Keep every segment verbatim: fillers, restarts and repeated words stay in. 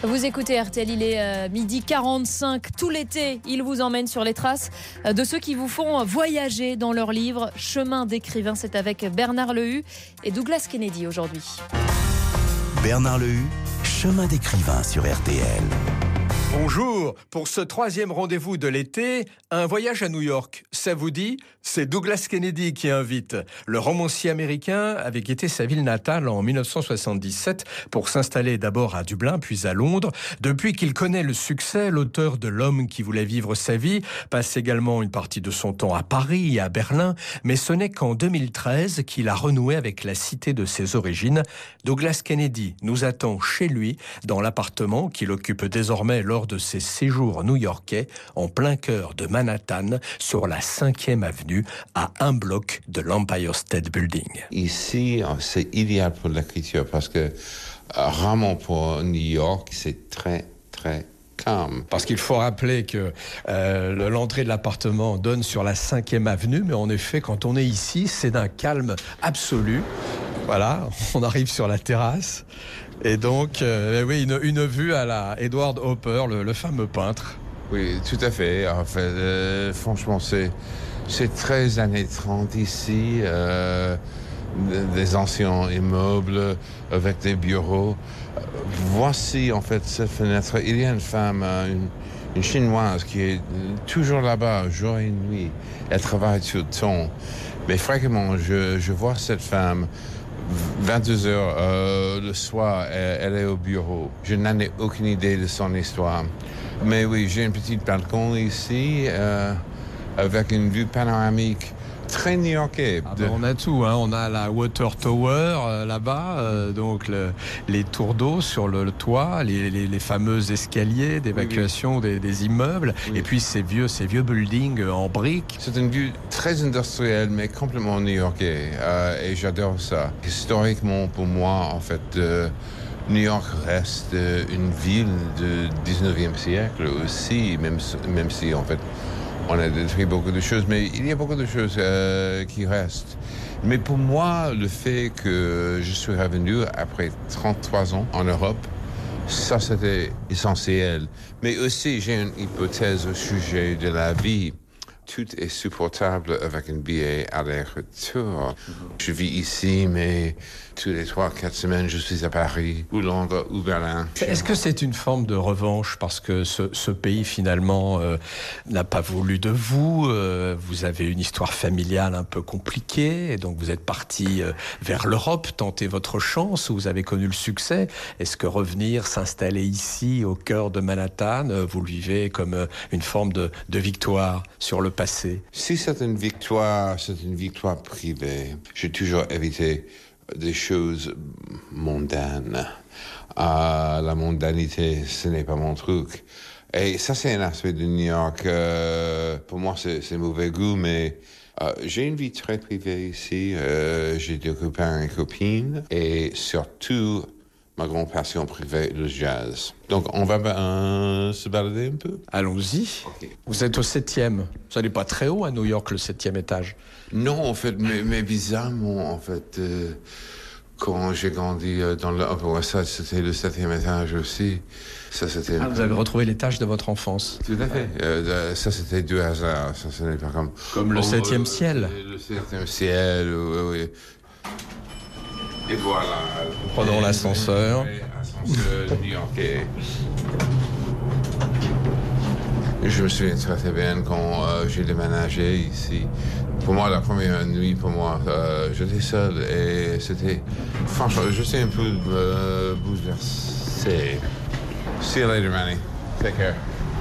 Vous écoutez R T L, il est euh, midi quarante-cinq. Tout l'été, il vous emmène sur les traces euh, de ceux qui vous font voyager dans leur livre Chemin d'écrivain. C'est avec Bernard Lehu et Douglas Kennedy aujourd'hui. Bernard Lehu, Chemin d'écrivain sur R T L. Bonjour, pour ce troisième rendez-vous de l'été, un voyage à New York. Ça vous dit ? C'est Douglas Kennedy qui invite. Le romancier américain avait quitté sa ville natale en dix-neuf cent soixante-dix-sept pour s'installer d'abord à Dublin puis à Londres. Depuis qu'il connaît le succès, l'auteur de L'homme qui voulait vivre sa vie passe également une partie de son temps à Paris et à Berlin. Mais ce n'est qu'en deux mille treize qu'il a renoué avec la cité de ses origines. Douglas Kennedy nous attend chez lui, dans l'appartement qu'il occupe désormais lors de ses séjours new-yorkais, en plein cœur de Manhattan, sur la cinquième avenue, à un bloc de l'Empire State Building. Ici, c'est idéal pour l'écriture parce que vraiment pour New York, c'est très, très calme. Parce qu'il faut rappeler que euh, l'entrée de l'appartement donne sur la cinquième avenue, mais en effet, quand on est ici, c'est d'un calme absolu. Voilà, on arrive sur la terrasse. Et donc, euh, oui, une, une vue à la Edward Hopper, le, le fameux peintre. Oui, tout à fait. En fait, euh, franchement, c'est, c'est très années trente ici. Euh, des anciens immeubles avec des bureaux. Voici, en fait, cette fenêtre. Il y a une femme, une, une chinoise, qui est toujours là-bas, jour et nuit. Elle travaille tout le temps. Mais fréquemment, je, je vois cette femme vingt-deux heures euh, le soir, elle, elle est au bureau. Je n'en ai aucune idée de son histoire. Mais oui, j'ai un petit balcon ici euh, avec une vue panoramique très new-yorkais. Ah ben on a tout, hein. On a la Water Tower euh, là-bas, euh, donc le, les tours d'eau sur le, le toit, les, les, les fameux escaliers d'évacuation oui, oui. Des, des immeubles, oui. Et puis ces vieux, ces vieux buildings en briques. C'est une vue très industrielle, mais complètement new-yorkais, euh, et j'adore ça. Historiquement, pour moi, en fait, euh, New York reste euh, une ville du dix-neuvième siècle aussi, même, même si, en fait, on a détruit beaucoup de choses, mais il y a beaucoup de choses euh, qui restent. Mais pour moi, le fait que je suis revenu après trente-trois ans en Europe, ça c'était essentiel. Mais aussi, j'ai une hypothèse au sujet de la vie. Tout est supportable avec un billet aller-retour. Je vis ici, mais tous les trois, quatre semaines, je suis à Paris, ou Londres, ou Berlin. Est-ce que c'est une forme de revanche parce que ce, ce pays, finalement, euh, n'a pas voulu de vous euh, Vous avez une histoire familiale un peu compliquée, et donc vous êtes parti euh, vers l'Europe, tenter votre chance, où vous avez connu le succès. Est-ce que revenir, s'installer ici, au cœur de Manhattan, euh, vous le vivez comme euh, une forme de, de victoire sur le passé? Si c'est une victoire, c'est une victoire privée. J'ai toujours évité des choses mondaines. Euh, la mondanité, ce n'est pas mon truc. Et ça, c'est un aspect de New York. Euh, pour moi, c'est, c'est mauvais goût, mais euh, j'ai une vie très privée ici. Euh, j'ai des copains et copines. Et surtout, ma grande passion privée, le jazz. Donc, on va euh, se balader un peu? Allons-y. Okay. Vous êtes au septième. Ça n'est pas très haut à New York, le septième étage. Non, en fait, mais, mais bizarrement, en fait, euh, quand j'ai grandi euh, dans le Upper West Side, c'était le septième étage aussi. Ça, c'était... Ah, vous avez retrouvé l'étage de votre enfance. Tout à fait. Euh, ça, c'était deux hasards. Ça, ce n'est pas comme... Comme le oh, septième euh, ciel. Le septième ciel, oui, oui. Et voilà. Prenons l'ascenseur. Ascenseur new-yorkais. Je me souviens très très bien quand euh, j'ai déménagé ici. Pour moi, la première nuit, pour moi, euh, j'étais seul et c'était... Franchement, je suis un peu euh, bouleversé. See you later, Manny. Take care.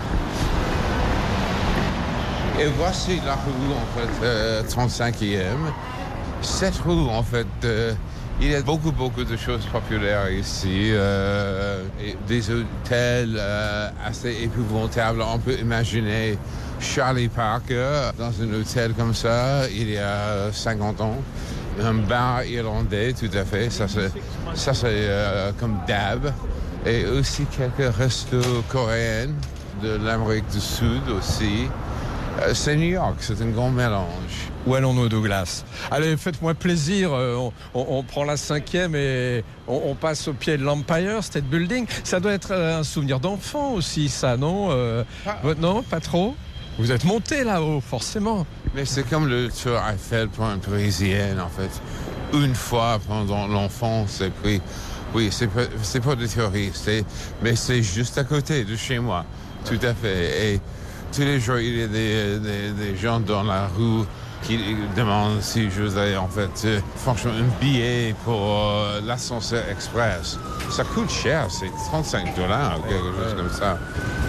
Et voici la rue, en fait, euh, trente-cinquième. Cette rue, en fait... Euh, Il y a beaucoup, beaucoup de choses populaires ici. Euh, et des hôtels euh, assez épouvantables. On peut imaginer Charlie Parker dans un hôtel comme ça, il y a cinquante ans. Un bar irlandais, tout à fait. Ça, c'est, ça, c'est euh, comme Dab. Et aussi quelques restos coréens de l'Amérique du Sud aussi. Euh, c'est New York, c'est un grand mélange. Où allons-nous, Douglas? Allez, faites-moi plaisir, on, on, on prend la cinquième et on, on passe au pied de l'Empire State Building. Ça doit être un souvenir d'enfant aussi, ça, non euh, ah. Non, pas trop? Vous êtes monté là-haut, forcément. Mais c'est comme le tour Eiffel pour un Parisien, en fait. Une fois pendant l'enfance, et puis, oui, c'est pas, c'est pas des touristes, mais c'est juste à côté de chez moi, tout à fait. Et tous les jours, il y a des, des, des gens dans la rue qui demandent si je vous ai, en fait, euh, franchement, un billet pour euh, l'ascenseur express. Ça coûte cher, c'est trente-cinq dollars, quelque chose comme ça.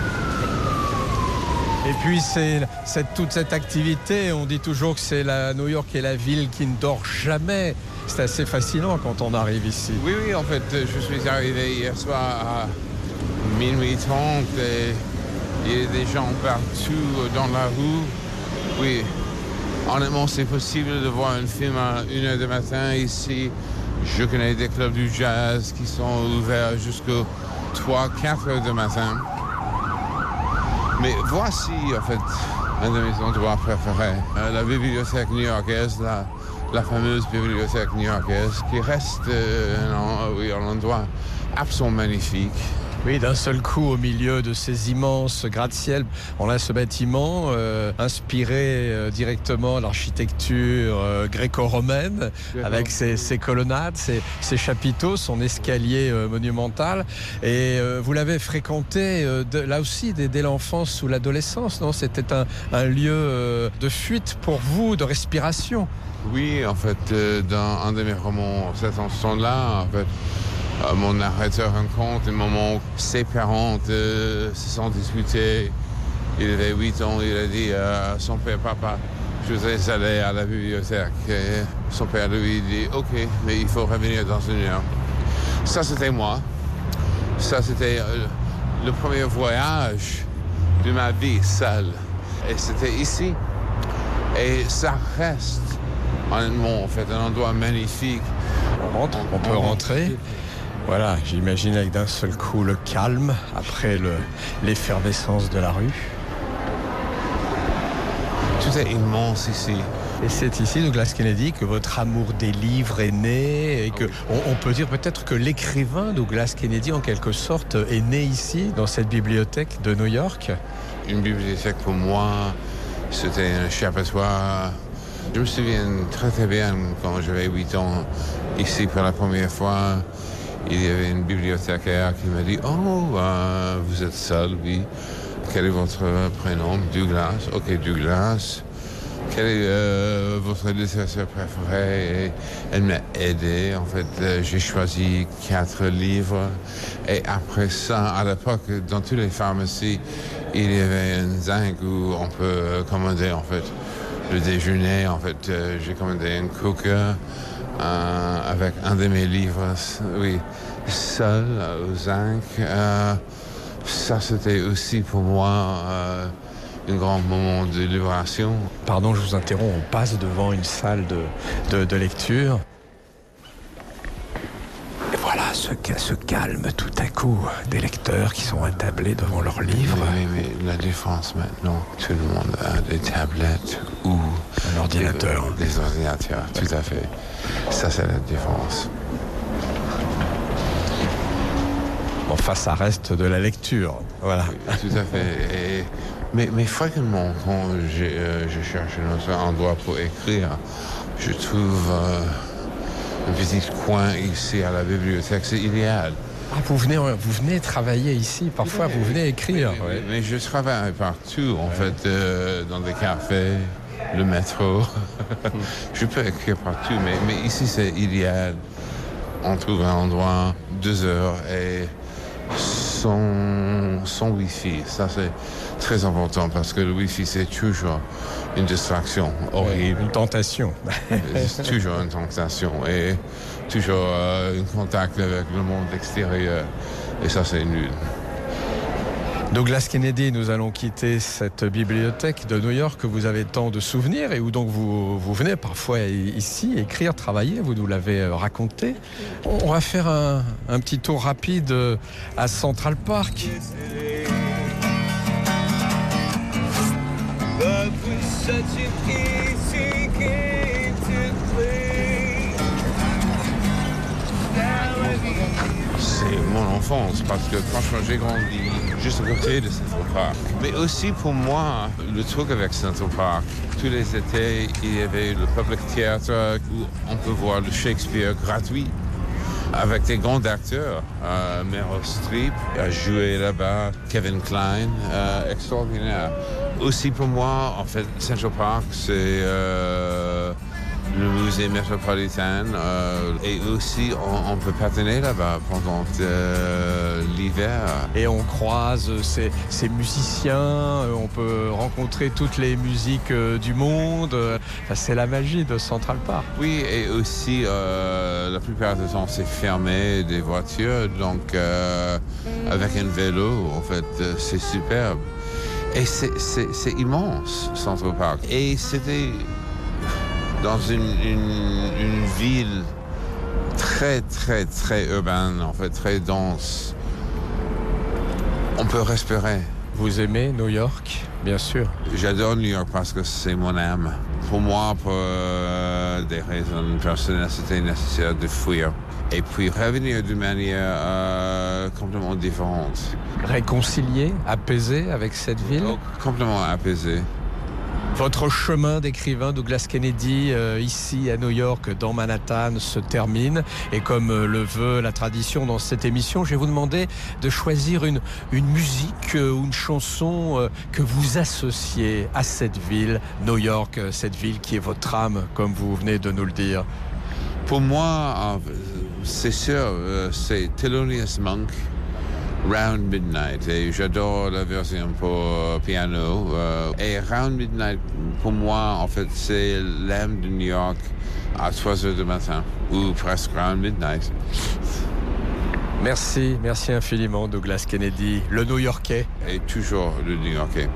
Et puis, c'est cette, toute cette activité, on dit toujours que c'est la New York est la ville qui ne dort jamais. C'est assez fascinant quand on arrive ici. Oui, oui, en fait, je suis arrivé hier soir à minuit trente et il y a des gens partout dans la rue. Oui, honnêtement, c'est possible de voir un film à une heure du matin ici. Je connais des clubs du jazz qui sont ouverts jusqu'à trois quatre heures du matin. Mais voici, en fait, un de mes endroits préférés. Euh, la bibliothèque new-yorkaise, la, la fameuse bibliothèque new-yorkaise, qui reste euh, un, oui, un endroit absolument magnifique. Oui, d'un seul coup, au milieu de ces immenses gratte-ciel, on a ce bâtiment euh, inspiré euh, directement de l'architecture euh, gréco-romaine, avec ses, ses colonnades, ses, ses chapiteaux, son escalier euh, monumental. Et euh, vous l'avez fréquenté euh, de, là aussi dès, dès l'enfance ou l'adolescence, non? C'était un, un lieu euh, de fuite pour vous, de respiration. Oui, en fait, euh, dans un de mes romans, cet instant-là, en fait, Euh, mon narrateur raconte un moment où ses parents euh, se sont disputés. Il avait huit ans, il a dit à son père, papa, je voudrais aller à la bibliothèque. Et son père lui dit, ok, mais il faut revenir dans une heure. Ça, c'était moi. Ça, c'était euh, le premier voyage de ma vie seule. Et c'était ici. Et ça reste, honnêtement, en fait, un endroit magnifique. On rentre, on peut rentrer. Voilà, j'imagine avec d'un seul coup le calme après le, l'effervescence de la rue. Tout est immense ici. Et c'est ici, Douglas Kennedy, que votre amour des livres est né et que on, on peut dire peut-être que l'écrivain Douglas Kennedy, en quelque sorte, est né ici, dans cette bibliothèque de New York. Une bibliothèque pour moi, c'était un échappatoire. Je me souviens très très bien quand j'avais huit ans, ici pour la première fois. Il y avait une bibliothécaire qui m'a dit « Oh, euh, vous êtes seul, oui. Quel est votre prénom? Douglas. Ok, Douglas. Quel est euh, votre littérature préférée? » Et elle m'a aidé. En fait, euh, j'ai choisi quatre livres. Et après ça, à l'époque, dans toutes les pharmacies, il y avait un zinc où on peut commander, en fait, le déjeuner. En fait, euh, j'ai commandé un cooker. Euh, avec un de mes livres, oui, seul au zinc. Euh, ça, c'était aussi pour moi euh, un grand moment de libération. Pardon, je vous interromps, on passe devant une salle de, de, de lecture. Et voilà, ce, ce calme tout à coup des lecteurs qui sont attablés devant leurs livres. Oui, oui, oui, la différence maintenant, tout le monde a des tablettes ou un ordinateur. Des, des ordinateurs, tout à fait. Ça, c'est la différence. Enfin, ça reste de la lecture, voilà. Oui, tout à fait. Et, mais, mais fréquemment, quand je, euh, je cherche un autre endroit pour écrire, je trouve euh, un petit coin ici à la bibliothèque. C'est idéal. Ah, vous venez, vous venez travailler ici, parfois oui, vous venez écrire. Oui, oui, mais je travaille partout, en ouais. fait, euh, dans des cafés, le métro. Je peux écrire partout, mais, mais ici c'est idéal. On trouve un endroit, deux heures et sans, sans Wi-Fi. Ça c'est très important parce que le Wi-Fi c'est toujours une distraction horrible. Ouais, une tentation. C'est toujours une tentation et toujours euh, un contact avec le monde extérieur. Et ça c'est nul. Douglas Kennedy, nous allons quitter cette bibliothèque de New York que vous avez tant de souvenirs et où donc vous, vous venez parfois ici écrire, travailler, vous nous l'avez raconté. On va faire un, un petit tour rapide à Central Park. C'est mon enfance parce que franchement j'ai grandi juste à côté de Central Park. Mais aussi pour moi, le truc avec Central Park, tous les étés il y avait le Public Theatre où on peut voir le Shakespeare gratuit avec des grands acteurs. Euh, Meryl Streep a joué là-bas, Kevin Kline, euh, extraordinaire. Aussi pour moi, en fait, Central Park c'est euh, le musée métropolitain euh, et aussi on, on peut patiner là-bas pendant euh, l'hiver. Et on croise ces, ces musiciens, on peut rencontrer toutes les musiques du monde. Enfin, c'est la magie de Central Park. Oui, et aussi euh, la plupart du temps c'est fermé des voitures, donc euh, avec un vélo en fait c'est superbe. Et c'est, c'est, c'est immense Central Park. Et c'était dans une, une, une ville très, très, très urbaine, en fait, très dense. On peut respirer. Vous aimez New York, bien sûr? J'adore New York parce que c'est mon âme. Pour moi, pour euh, des raisons personnelles, c'était nécessaire de fuir. Et puis revenir d'une manière euh, complètement différente. Réconcilié, apaisé avec cette ville? Oh, complètement apaisé. Votre chemin d'écrivain, Douglas Kennedy, euh, ici à New York, dans Manhattan, se termine. Et comme euh, le veut la tradition dans cette émission, je vais vous demander de choisir une, une musique euh, ou une chanson euh, que vous associez à cette ville, New York, euh, cette ville qui est votre âme, comme vous venez de nous le dire. Pour moi, c'est sûr, c'est Thelonious Monk, Round Midnight. Et j'adore la version pour piano. Et Round Midnight, pour moi, en fait, c'est l'âme de New York à trois heures du matin, ou presque Round Midnight. Merci, merci infiniment, Douglas Kennedy, le New-Yorkais. Et toujours le New-Yorkais.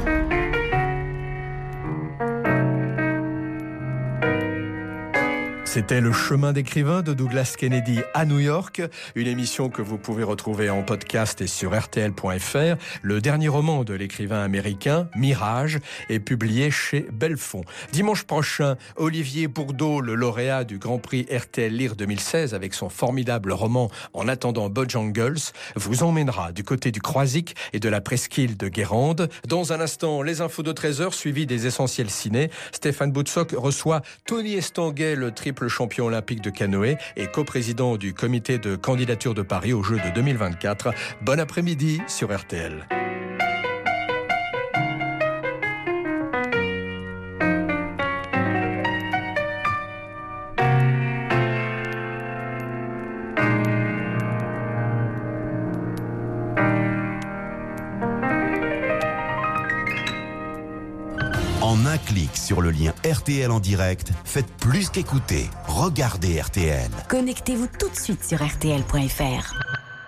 C'était le chemin d'écrivain de Douglas Kennedy à New York, une émission que vous pouvez retrouver en podcast et sur R T L point F R. Le dernier roman de l'écrivain américain, Mirage, est publié chez Belfond. Dimanche prochain, Olivier Bourdeau, le lauréat du Grand Prix R T L Lire deux mille seize avec son formidable roman En attendant Bojangles, vous emmènera du côté du Croisic et de la presqu'île de Guérande. Dans un instant, les infos de treize heures suivies des essentiels ciné. Stéphane Boutsock reçoit Tony Estanguet, le triple champion olympique de canoë et coprésident du comité de candidature de Paris aux Jeux de deux mille vingt-quatre. Bon après-midi sur R T L. En un clic sur le lien R T L en direct, faites plus qu'écouter. Regardez R T L. Connectez-vous tout de suite sur R T L point F R.